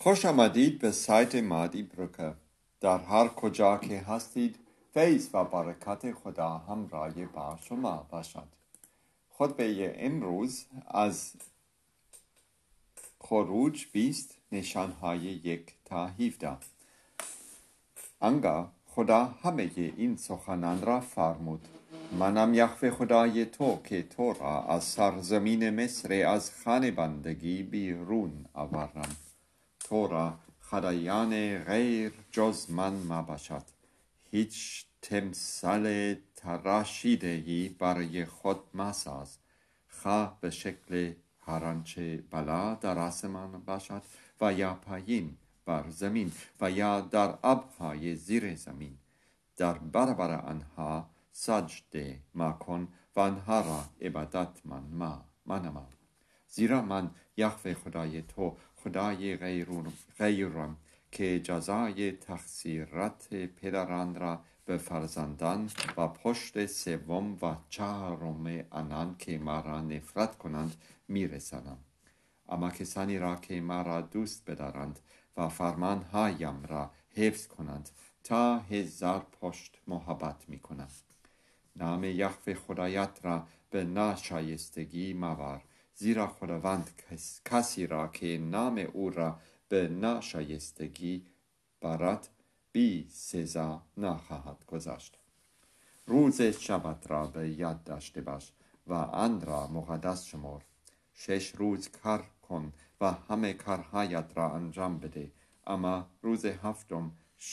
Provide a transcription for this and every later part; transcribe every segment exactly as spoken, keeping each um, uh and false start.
خوش آمدید به سایت مادی بروکر. در هر کجا که هستید فیض و برکت خدا همراه با شما باشد. خطبه امروز از خروج بیست نشانهای یک تا هفده. آنگاه خدا همه این سخنان را فرمود: منم یهوه خدای تو که تو را از سرزمین مصر از خانه بندگی بیرون آوردم. تو را خدایان غیر جز من مباشد. هیچ تمثال تراشیده‌ای برای خود مساز، خواه به شکل هر آنچه بالا در آسمان باشد و یا پایین بر زمین و یا در آبهای زیر زمین. در برابر آنها سجده مکن و آنها را عبادت من ما منما. زیرا من یهوه خدای تو خدای غیورم که جزای تقصیرات پدران را به فرزندان و پشت سوم و چهارم آنان که مرا نفرت کنند میرسانم. اما کسانی را که مرا دوست بدارند و فرمانهایم را حفظ کنند تا هزار پشت محبت میکنم. نام یهوه خدایت را به ناشایستگی مبر، زیرا خداوند کس، کسی را که نام او را به ناشایستگی برد بی سزا نخواهد گذاشت. روز شبت را به یاد داشته باش و آن را مقدس شمر. شش روز کار کن و همه کارهایت را انجام بده، اما روز هفتم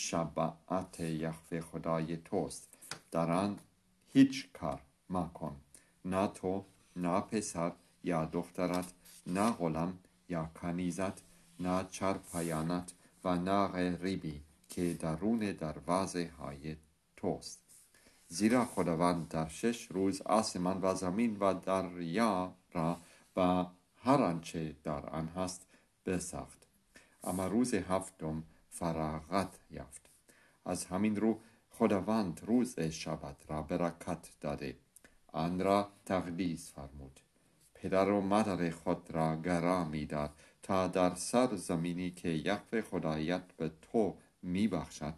شباعت یهوه خدای توست. در آن هیچ کار مکن، نه تو، نه پسر یا دخترت، نه غلام یا کنیزت، نه چرپایانت و نه غریبی که درون دروازه های توست. زیرا خداوند در شش روز آسمان و زمین و دریا را و هر آنچه در آن هست بساخت، اما روز هفتم فراغت یافت. از همین رو خداوند روز شبت را برکت داده، آن را تقدیس فرمود. پدر و مادر خود را گرامی دار تا در سر زمینی که یهوه خدایت به تو میبخشد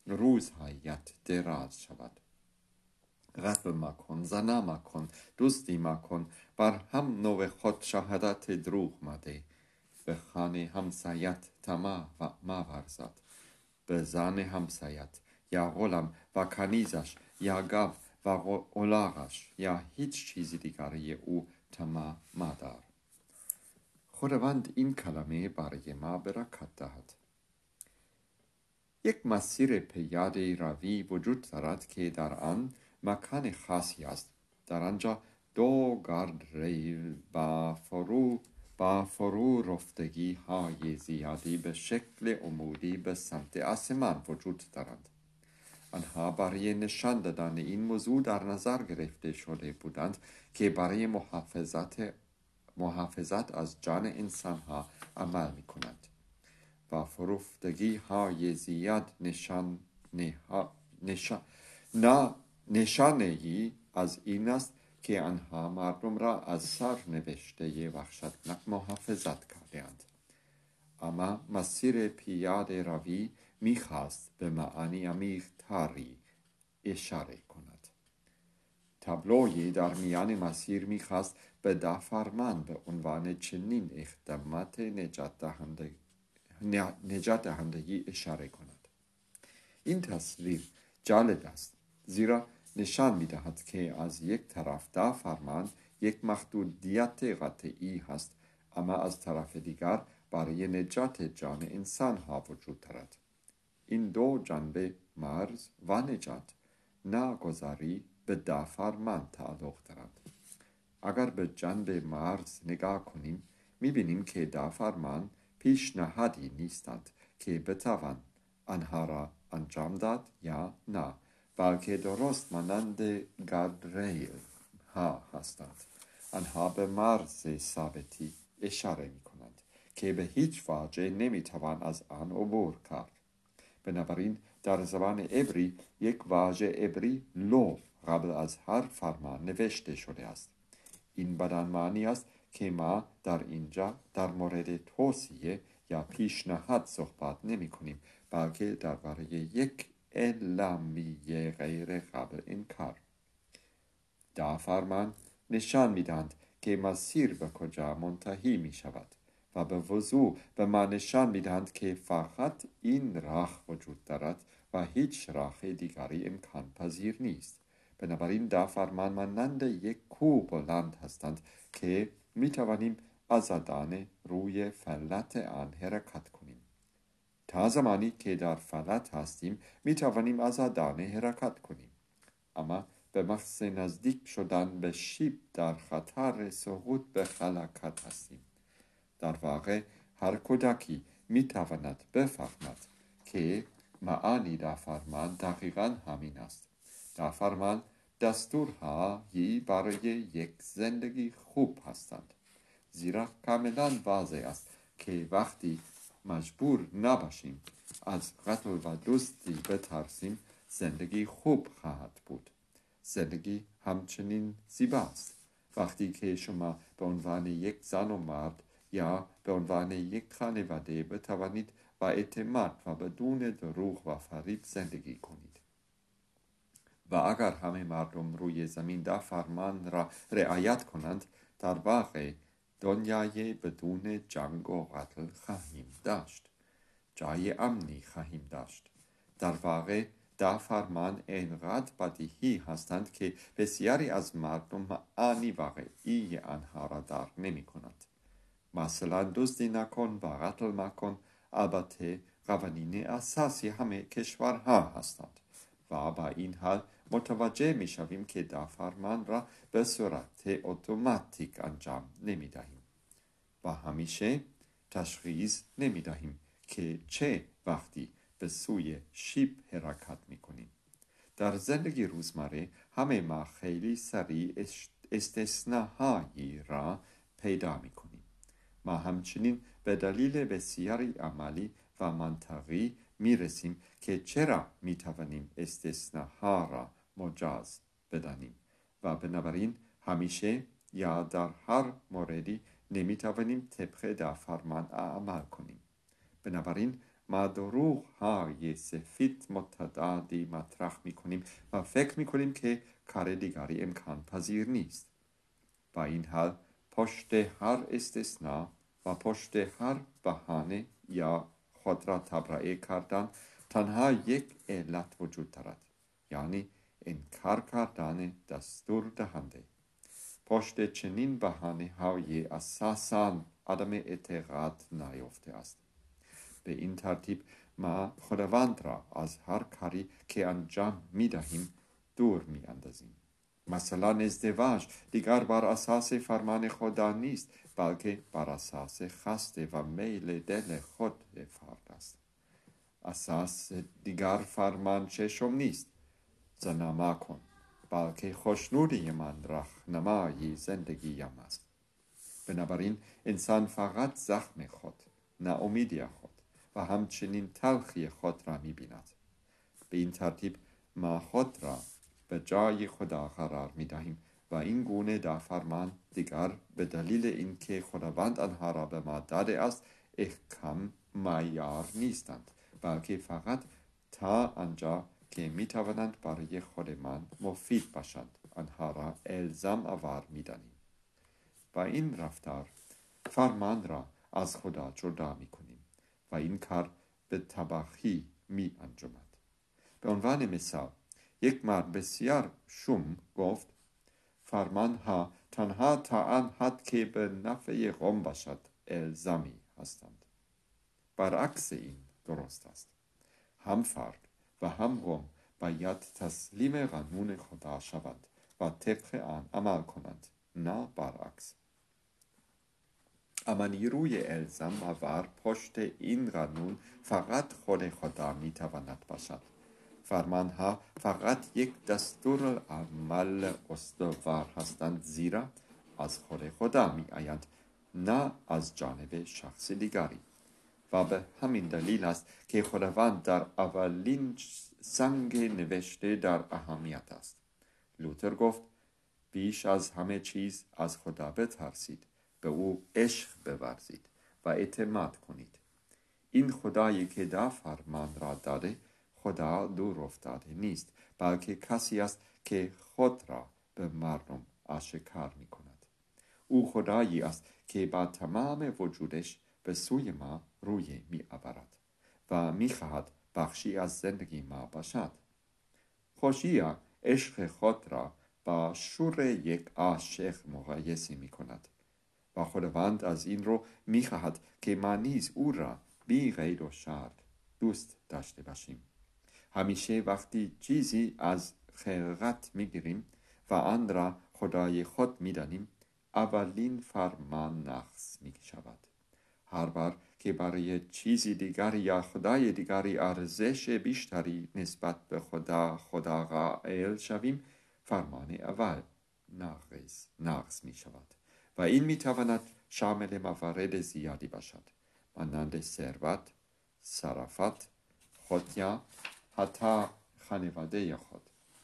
روزهایت دراز شود. غصب مکن، زنا مکن، دزدی مکن، بر هم نوع خود شهادت دروغ مده. به خانه همسایت طمع و مورزد. به زن همسایت یا غلام و کنیزش یا گاو و الاغش یا هیچ چیزی دیگری او طمع مدار. خداوند این کلمه برای ما برکت دهد. یک مسیر پیاده روی وجود دارد که در آن مکان خاصی است. در آنجا دو گارد ریل با فرو با فرو رفتگی های زیادی به شکل عمودی به سمت آسمان وجود دارند. آنها برای نشان دادن این موضوع در نظر گرفته شده بودند که برای محافظت محافظت از جان انسان ها عمل می کنند و فروفتگی های زیاد نشان نشان نا نشانه‌ای از این است که آنها مردم را از سرنوشت وحشتناک محافظت کردند. اما مسیر پیاده روی میخواست به معانی عمیق‌تری اشاره کند. تابلویی در میان مسیر میخواست به ده فرمان به عنوان چنین اقدامات نجات دهنده نجات دهندگی اشاره کند. این تصویر جالب است، زیرا نشان می‌دهد که از یک طرف ده فرمان یک محدودیت قطعی هست، اما از طرف دیگر برای نجات جان انسان ها وجود دارد. این دو جنبه، مرز و نجات، ناگزاری به ده فرمان تعلق دارد. اگر به جنب مرز نگاه کنیم می‌بینیم که ده فرمان پیشنهادی نیستند که بتوان آنها را انجام داد یا نه، بلکه درست مانند گاردریل ها هستند. آنها به مرز ثابتی اشاره می کنند که به هیچ وجه نمی توان از آن عبور کرد. بنابراین در زبان عبری یک واژه عبری لو قبل از هر فرمان نوشته شده است. این بدان معنی است که ما در اینجا در مورد توصیه یا پیشنهاد صحبت نمی کنیم، بلکه درباره یک اعلامیه غیر قابل انکار. ده فرمان نشان می‌دهند که مسیر به کجا منتهی می شود و به وضوح به ما نشان می‌دهند که فقط این راه وجود دارد و هیچ راه دیگری امکان پذیر نیست. بنابراین ده فرمان مانند یک کوه بلند هستند که می توانیم آزادانه روی فلات آن حرکت کنیم. تا زمانی که در فلات هستیم می توانیم آزادانه حرکت کنیم، اما به محض نزدیک شدن به شیب در خطر سقوط به هلاکت هستیم. در واقع هر کودکی می تواند بفهمد که معانی در فرمان دقیقاً همین است. در فرمان دستورهایی برای یک زندگی خوب هستند، زیرا کاملاً واضح است که وقتی مجبور نباشیم از قتل و دزدی بترسیم، زندگی خوب خواهد بود. زندگی همچنین زیباست وقتی که شما به عنوان یک زن و مرد یا به عنوان یک خانواده بتوانید با اعتماد و بدون دروغ و فریب زندگی کنید. و اگر همه مردم روی زمین ده فرمان را رعایت کنند، در واقع دنیای بدون جنگ و قتل خواهیم داشت. جای امنی خواهیم داشت. در واقع ده فرمان اینقدر بدیهی هستند که بسیاری از مردم معانی واقعی آنها را درک نمی کنند. مثلا دزدی نکن و قتل مکن البته قوانین اساسی همه کشورها هستند و با این حال متوجه می شویم که ده فرمان را به صورت اتوماتیک انجام نمی دهیم و همیشه تشخیص نمی دهیم که چه وقتی به سوی شیب حرکت می کنیم. در زندگی روزمره همه ما خیلی سریع استثناهایی را پیدا می کنیم. ما همچنین به دلیل بسیاری عملی و منطقی می رسیم که چرا می توانیم استثناها را مجاز بدانیم و بنابراین همیشه یا در هر موردی نمی توانیم طبق ده فرمان عمل کنیم. بنابراین ما دروغ های سفید متعددی مطرح می کنیم و فکر می کنیم که کار دیگری امکان پذیر نیست. با این حال پشت هر استثناء و پشت هر بهانه یا خود را تبرئه کردن تنها یک علت وجود دارد، یعنی انکار کردن دستور دهنده. پشت چنین بهانه های اساساً عدم اعتقاد نیافته است. به این ترتیب ما خداوند را از هر کاری که انجام می دهیم دور می اندازیم. مثلا ازدواج دیگر بر اساس فرمان خدا نیست، بلکه بر اساس خسته و میل دل خود فرد است. اساس دیگر فرمان ششم نیست، زنا مکن، بلکه خوشنودی من راهنمای زندگیم است. بنابراین انسان فقط زخم خود، ناامیدی خود و همچنین تلخی خود را می بیند. به این ترتیب ما خود را به جای خدا قرار می دهیم و این گونه ده فرمان دیگر به دلیل اینکه خداوند آنها را به ما داده است احکام معیار نیستند، بلکه فقط تا آنجا که می توانند برای خودمان مفید باشند آنها را الزام آور می دانیم. با این رفتار فرمان را از خدا جدا می کنیم و این کار به تباهی می انجامد. به عنوان مثال یک مرد بسیار شوم گفت فرمان ها تنها تا آن حد که به نفع قوم باشد الزامی هستند. برعکس این درست است. هم فرد و هم قوم باید تسلیم قانون خدا شوند و طبق آن عمل کنند، نه برعکس. اما نیروی الزام آور پشت این قانون فقط خود خدا می تواند باشد. فرمانها فقط یک دستور عمل استوار هستند، زیرا از خود خدا می آیند، نه از جانب شخص دیگری. و به همین دلیل است که خداوند در اولین سنگ نوشته در اهمیت است. لوتر گفت بیش از همه چیز از خدا بترسید، به او عشق بورزید و اعتماد کنید. این خدایی که دا فرمان را داده خدا دور افتاده نیست، بلکه کسی است که خود را به مردم آشکار می کند. او خدایی است که با تمام وجودش به سوی ما روی می آورد و می خواهد بخشی از زندگی ما باشد. خوشیا عشق خود را با شور یک عاشق مقایسه می کند و خداوند از این رو می خواهد که ما نیز او را بی غیر و شرط دوست داشته باشیم. همیشه وقتی چیزی از خلقت می گیریم و آن را خدای خود می دانیم، اولین فرمان نقض می شود. هر بار که برای چیزی دیگری یا خدای دیگری ارزش بیشتری نسبت به خدا خدا قائل شویم، فرمان اول ناقص ناقص می شود و این می تواند شامل موارد زیادی باشد، مانند ثروت، شرافت، خود یا حتی خانواده خود.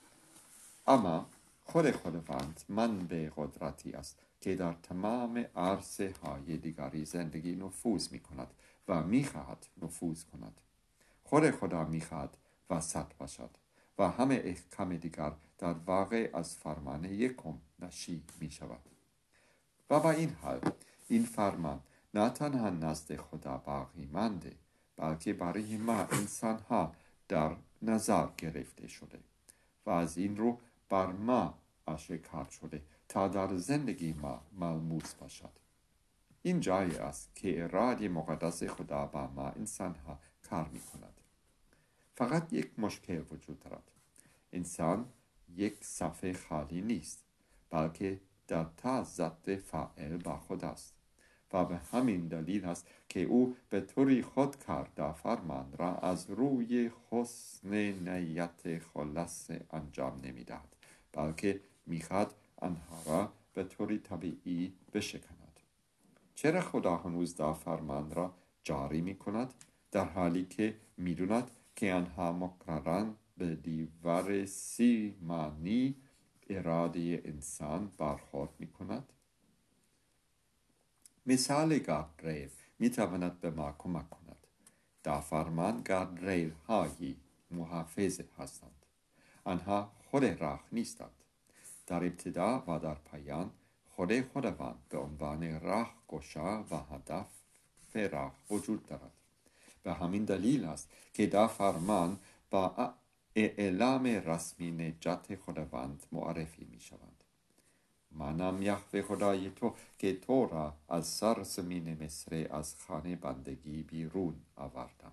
اما خود خداوند منبع قدرتی است که در تمام عرصه های دیگری زندگی نفوذ می کند و می خواهد نفوذ کند. خود خدا می خواهد وسط باشد و همه احکام دیگر در واقع از فرمان یکم نشی می شود. و با این حال این فرمان نه تنها نزد خدا باقی مانده، بلکه برای ما انسان ها در نظر گرفته شده و از این رو بر ما آشکار شده تا در زندگی ما ملموس باشد. این جایی است که اراده مقدس خدا با ما انسان ها کار می کند. فقط یک مشکل وجود دارد. انسان یک صفحه خالی نیست، بلکه در تا ضد فاعل با خداست و به همین دلیل است که او به طوری خودکار دا فرمان را از روی حسن نیت خالص انجام نمی دهد، بلکه می خواهد آنها را به طوری طبیعی بشکند. چرا خدا هنوز دا فرمان را جاری می کند در حالی که می داند که آنها مقررن به دیوار سیمانی اراده انسان برخورد می کند؟ مثال گاردریل می تواند به ما کمک کند. دا فرمان گاردریل هایی محافظ هستند. آنها خود راه نیستند. در ابتدا و در پایان خود خداوند به عنوان راه گشا و هدف راه وجود دارد. به همین دلیل است که دا فرمان با اعلام رسمی نجات خداوند معرفی می شوند. منم یهوه خدای تو که تو را از سرزمین مصر از خانه بندگی بیرون آوردم.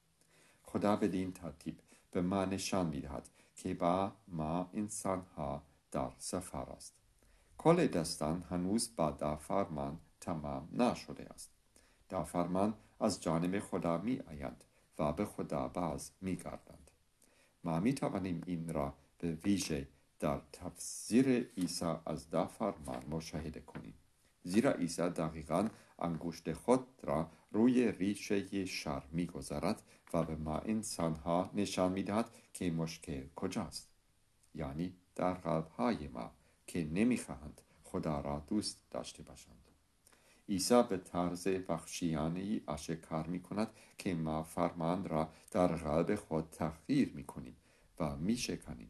خدا بدین ترتیب به ما نشان می دهد که با ما انسان ها در سفر است. کل داستان هنوز با دا فرمان تمام نشده است. دا فرمان از جانب خدا می آیند و به خدا باز می گردند. ما می توانیم این را به ویژه در تفسیر عیسی از دا فرمان مشاهده کنیم. زیرا عیسی دقیقاً انگشت خود را روی ریشه شر می گذارد و به ما انسان ها نشان می دهد که مشکل کجاست. یعنی در قلب های ما که نمی خواهند خدا را دوست داشته باشند. عیسی به طرز وحشیانه‌ای آشکار می کند که ما فرمان را در قلب خود تغییر می کنیم و می شکنیم.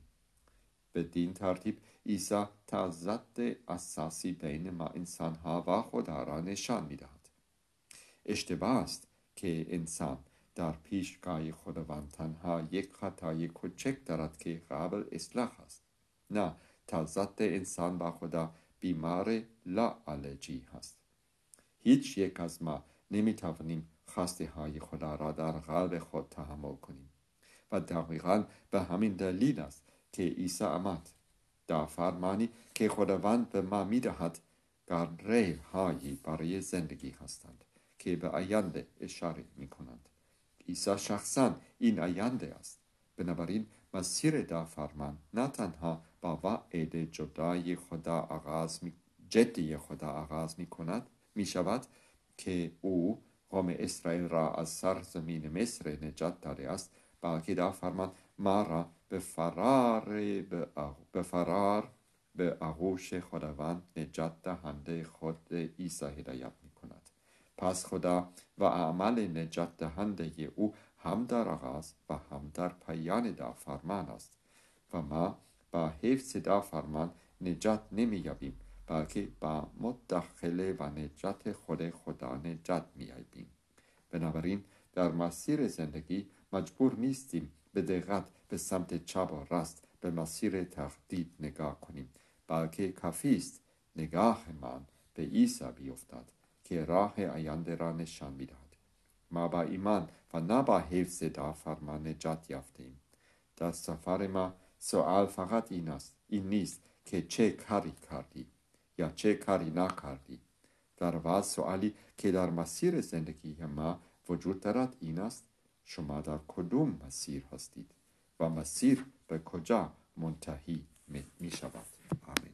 بدین ترتیب عیسی تا ضد اساسی بین ما انسان ها و خدا را نشان می دهد. اشتباه است که انسان در پیشگاه خداوند تنها یک خطای کوچک دارد که قابل اصلاح است. نه، تا ضد انسان با خدا بیمار لاعلاجی هست. هیچ یک از ما نمی توانیم خواسته های خدا را در قلب خود تحمل کنیم و دقیقاً به همین دلیل است که عیسی آمد. دا فرمانی که خداوند به ما می دهد گاردریل هایی برای زندگی هستند که به آینده اشاره می کنند. عیسی شخصاً این آینده است. بنابراین مسیر دا فرمان نه تنها با وعده جدای خدا آغاز می جدی خدا آغاز می کند می شود که او قوم اسرائیل را از سرزمین مصر نجات داده است، بلکه دا فرمان ما را به فرار به, به فرار به آغوش خداوند نجات دهنده خود عیسی هدایت می کند پس خدا و اعمال نجات دهنده او هم در آغاز و هم در پایان دا فرمان است و ما با حفظ دا فرمان نجات نمی یابیم، بلکه با مداخله و نجات خود خدا نجات می یابیم. بنابراین در مسیر زندگی مجبور نیستیم به دقت به سمت چپ و راست به مسیر تقدید نگاه کنیم، بلکه کافی است نگاه من به عیسی بیفتد که راه آینده را نشان می‌دهد. ما با ایمان و نه با حفظ دا فرمان نجات یافتیم. در سفر ما سوال فقط این است، این نیست که چه کاری کردی یا چه کاری نکردی. در واقع سوالی که در مسیر زندگی ما وجود دارد این است، شما در کدوم مسیر هستید و مسیر به کجا منتهی می شود؟ آمین.